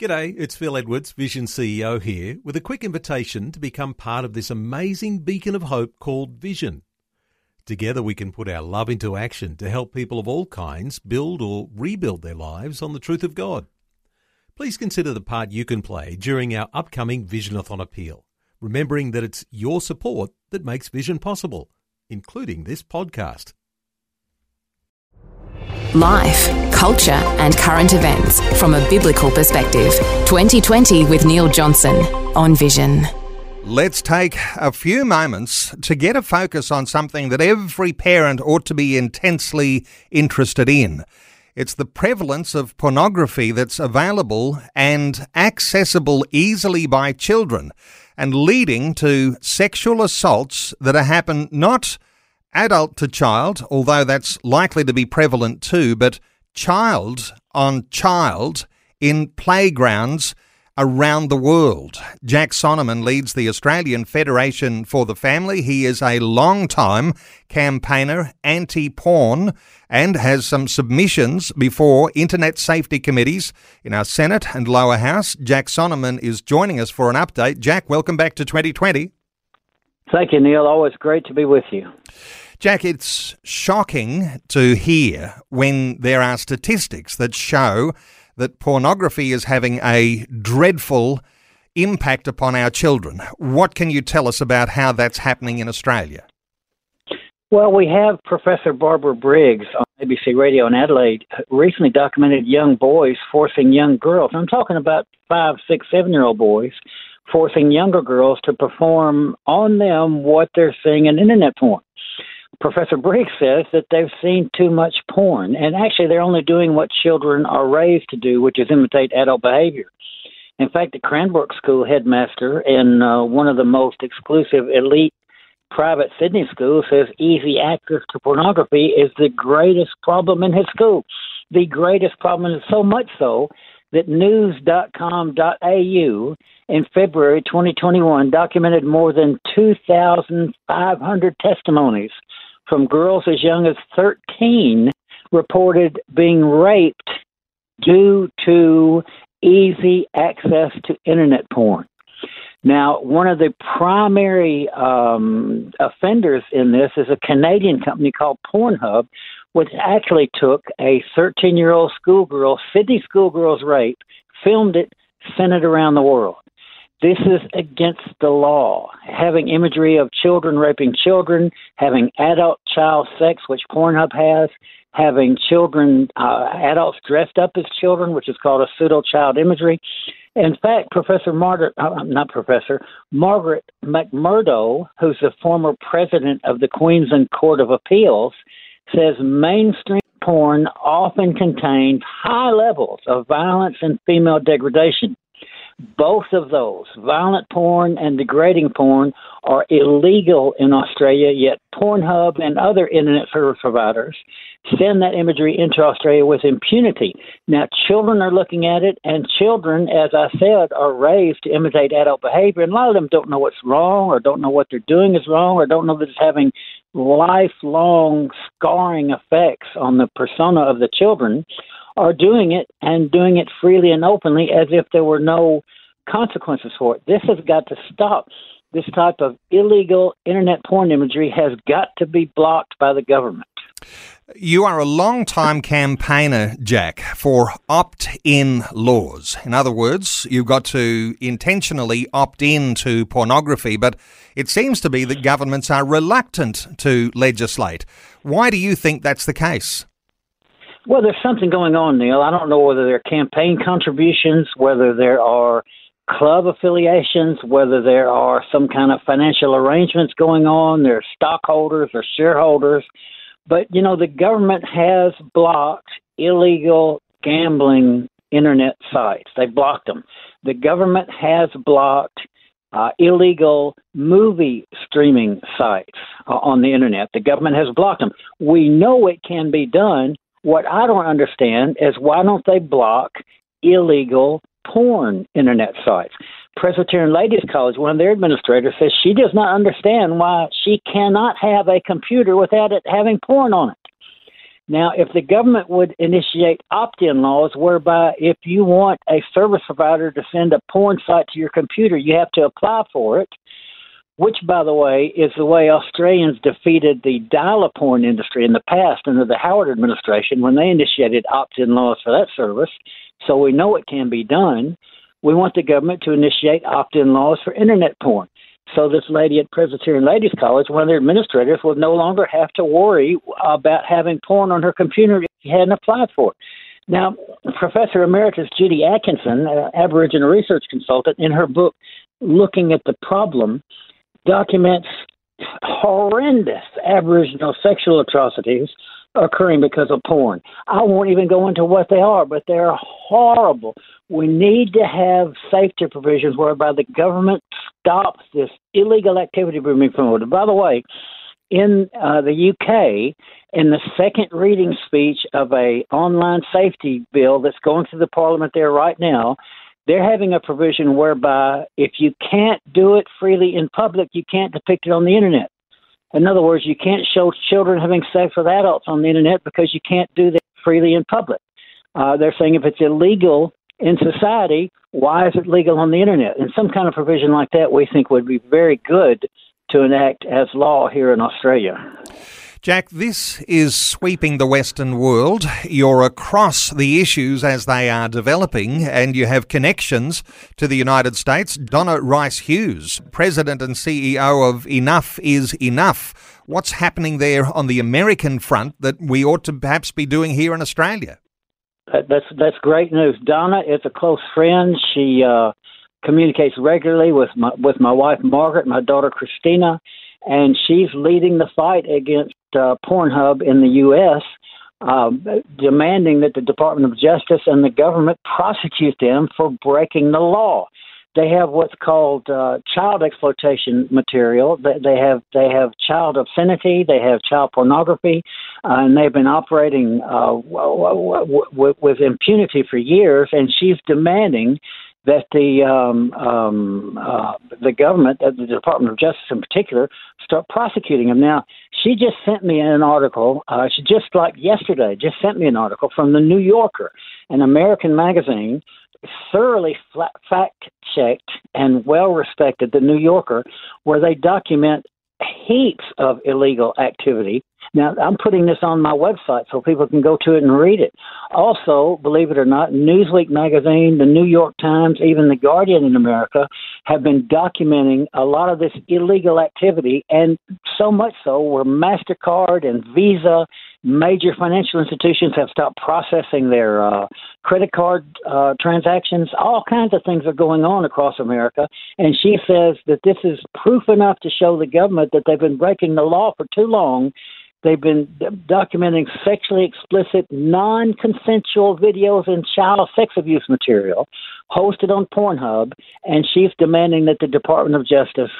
G'day, it's Phil Edwards, Vision CEO here, with a quick invitation to become part of this amazing beacon of hope called Vision. Together we can put our love into action to help people of all kinds build or rebuild their lives on the truth of God. Please consider the part you can play during our upcoming Visionathon appeal, remembering that it's your support that makes Vision possible, including this podcast. Life, culture and current events from a biblical perspective. 2020 with Neil Johnson on Vision. Let's take a few moments to get a focus on something that every parent ought to be intensely interested in. It's the prevalence of pornography that's available and accessible easily by children and leading to sexual assaults that happen not adult to child, although that's likely to be prevalent too, but child on child in playgrounds around the world. Jack Sonneman leads the Australian Federation for the Family. He is a long-time campaigner anti-porn and has some submissions before internet safety committees in our Senate and lower house. Jack Sonneman is joining us for an update. Jack, welcome back to 2020. Thank you, Neil. Always great to be with you. Jack, it's shocking to hear when there are statistics that show that pornography is having a dreadful impact upon our children. What can you tell us about how that's happening in Australia? Well, we have Professor Barbara Briggs on ABC Radio in Adelaide recently documented young boys forcing young girls. I'm talking about 5, 6, 7-year-old boys forcing younger girls to perform on them what they're seeing in internet porn. Professor Briggs says that they've seen too much porn, and actually they're only doing what children are raised to do, which is imitate adult behavior. In fact, the Cranbrook School headmaster in one of the most exclusive elite private Sydney schools says easy access to pornography is the greatest problem in his school. The greatest problem is so much so that news.com.au in February 2021 documented more than 2,500 testimonies from girls as young as 13 reported being raped due to easy access to internet porn. Now, one of the primary offenders in this is a Canadian company called Pornhub, which actually took a 13-year-old schoolgirl, Sydney schoolgirl's rape, filmed it, sent it around the world. This is against the law. Having imagery of children raping children, having adult child sex, which Pornhub has, having children, adults dressed up as children, which is called a pseudo-child imagery. In fact, Margaret McMurdo, who's the former president of the Queensland Court of Appeals, says mainstream porn often contains high levels of violence and female degradation. Both of those, violent porn and degrading porn, are illegal in Australia, yet Pornhub and other internet service providers send that imagery into Australia with impunity. Now, children are looking at it, and children, as I said, are raised to imitate adult behavior, and a lot of them don't know what's wrong or don't know what they're doing is wrong or don't know that it's having lifelong scarring effects on the persona of the children, are doing it and doing it freely and openly as if there were no consequences for it. This has got to stop. This type of illegal internet porn imagery has got to be blocked by the government. You are a long-time campaigner, Jack, for opt-in laws. In other words, you've got to intentionally opt in to pornography, but it seems to be that governments are reluctant to legislate. Why do you think that's the case? Well, there's something going on, Neil. I don't know whether there are campaign contributions, whether there are club affiliations, whether there are some kind of financial arrangements going on, there are stockholders or shareholders. But, you know, the government has blocked illegal gambling internet sites. They blocked them. The government has blocked illegal movie streaming sites on the internet. The government has blocked them. We know it can be done. What I don't understand is why don't they block illegal porn internet sites? Presbyterian Ladies College, one of their administrators, says she does not understand why she cannot have a computer without it having porn on it. Now, if the government would initiate opt-in laws whereby if you want a service provider to send a porn site to your computer, you have to apply for it, which, by the way, is the way Australians defeated the dial-up porn industry in the past under the Howard administration when they initiated opt-in laws for that service. So we know it can be done. We want the government to initiate opt-in laws for internet porn. So this lady at Presbyterian Ladies College, one of their administrators, would no longer have to worry about having porn on her computer if she hadn't applied for it. Now, Professor Emeritus Judy Atkinson, Aboriginal research consultant, in her book, Looking at the Problem, documents horrendous Aboriginal sexual atrocities occurring because of porn. I won't even go into what they are, but they're horrible. We need to have safety provisions whereby the government stops this illegal activity being promoted. By the way, in the UK, in the second reading speech of a online safety bill that's going through the Parliament there right now, they're having a provision whereby if you can't do it freely in public, you can't depict it on the internet. In other words, you can't show children having sex with adults on the internet because you can't do that freely in public. They're saying if it's illegal in society, why is it legal on the internet? And some kind of provision like that we think would be very good to enact as law here in Australia. Jack, this is sweeping the Western world. You're across the issues as they are developing, and you have connections to the United States. Donna Rice-Hughes, President and CEO of Enough is Enough. What's happening there on the American front that we ought to perhaps be doing here in Australia? That's great news. Donna is a close friend. She communicates regularly with my wife, Margaret, my daughter, Christina, and she's leading the fight against Pornhub in the U.S., demanding that the Department of Justice and the government prosecute them for breaking the law. They have what's called child exploitation material. They have child obscenity. They have child pornography, and they've been operating with impunity for years. And she's demanding that the government, the Department of Justice in particular, start prosecuting them. Now, she just sent me an article, she just like yesterday, just sent me an article from the New Yorker, an American magazine, thoroughly fact-checked and well-respected, the New Yorker, where they document heaps of illegal activity. Now, I'm putting this on my website so people can go to it and read it. Also, believe it or not, Newsweek magazine, the New York Times, even The Guardian in America have been documenting a lot of this illegal activity, and so much so where MasterCard and Visa, major financial institutions, have stopped processing their credit card transactions. All kinds of things are going on across America, and she says that this is proof enough to show the government that they've been breaking the law for too long. They've been documenting sexually explicit, non-consensual videos and child sex abuse material hosted on Pornhub, and she's demanding that the Department of Justice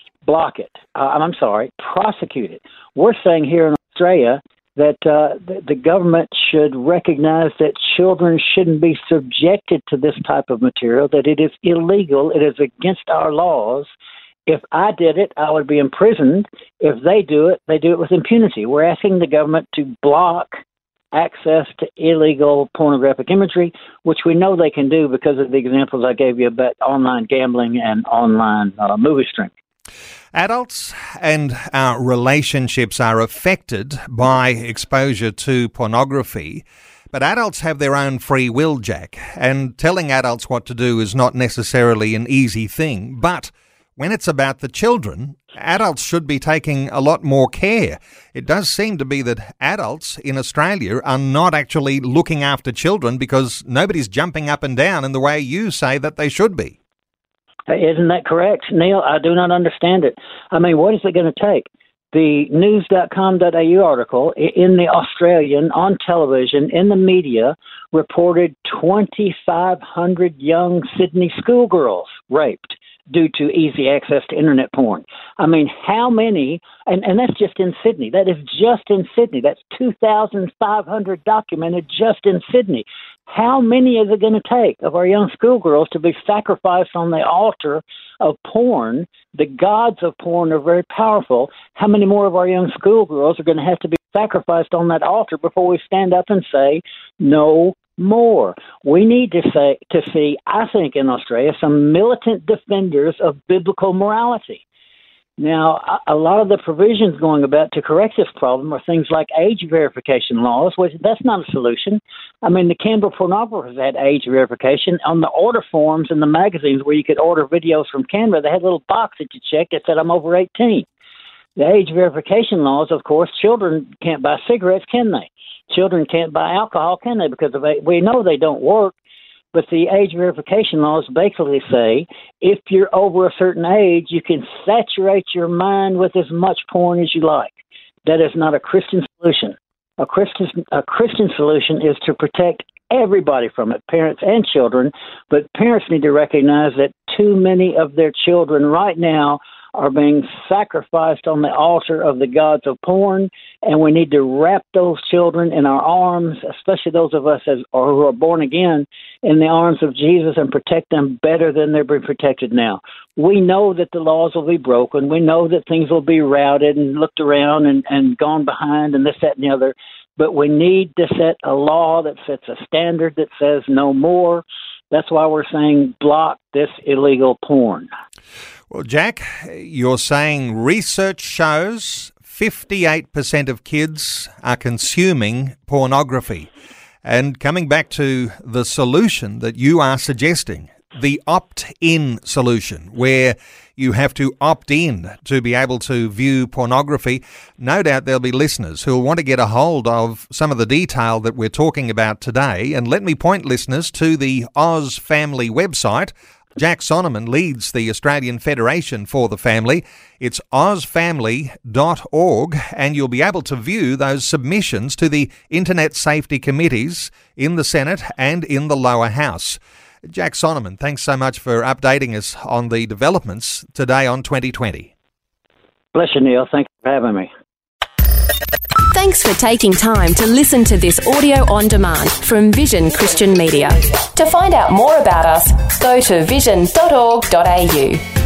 prosecute it. We're saying here in Australia that the government should recognize that children shouldn't be subjected to this type of material, that it is illegal, it is against our laws. If I did it, I would be imprisoned. If they do it with impunity. We're asking the government to block access to illegal pornographic imagery, which we know they can do because of the examples I gave you about online gambling and online movie streaming. Adults and our relationships are affected by exposure to pornography, but adults have their own free will, Jack, and telling adults what to do is not necessarily an easy thing. But when it's about the children, adults should be taking a lot more care. It does seem to be that adults in Australia are not actually looking after children because nobody's jumping up and down in the way you say that they should be. Isn't that correct, Neil? I do not understand it. I mean, what is it going to take? The news.com.au article in the Australian, on television, in the media, reported 2,500 young Sydney schoolgirls raped due to easy access to internet porn. I mean, how many, and that's just in Sydney. That is just in Sydney. That's 2,500 documented just in Sydney. How many is it going to take of our young schoolgirls to be sacrificed on the altar of porn? The gods of porn are very powerful. How many more of our young schoolgirls are going to have to be sacrificed on that altar before we stand up and say no more. We need to see, I think, in Australia, some militant defenders of biblical morality. Now, a lot of the provisions going about to correct this problem are things like age verification laws, which that's not a solution. I mean, the Canberra pornographers had age verification on the order forms in the magazines where you could order videos from Canberra. They had a little box that you checked that said, I'm over 18. The age verification laws, of course, children can't buy cigarettes, can they? Children can't buy alcohol, can they? Because we know they don't work. But the age verification laws basically say if you're over a certain age, you can saturate your mind with as much porn as you like. That is not a Christian solution. A Christian solution is to protect everybody from it, parents and children. But parents need to recognize that too many of their children right now are being sacrificed on the altar of the gods of porn, and we need to wrap those children in our arms, especially those of us who are born again, in the arms of Jesus and protect them better than they're being protected now. We know that the laws will be broken. We know that things will be routed and looked around and gone behind and this, that, and the other. But we need to set a law that sets a standard that says no more. That's why we're saying block this illegal porn. Well, Jack, you're saying research shows 58% of kids are consuming pornography. And coming back to the solution that you are suggesting, the opt-in solution, where you have to opt in to be able to view pornography, no doubt there'll be listeners who'll want to get a hold of some of the detail that we're talking about today. And let me point listeners to the Oz Family website. Jack Sonneman leads the Australian Federation for the Family. It's ozfamily.org, and you'll be able to view those submissions to the Internet Safety Committees in the Senate and in the lower house. Jack Sonneman, thanks so much for updating us on the developments today on 2020. Bless you, Neil. Thanks for having me. Thanks for taking time to listen to this audio on demand from Vision Christian Media. To find out more about us, go to vision.org.au.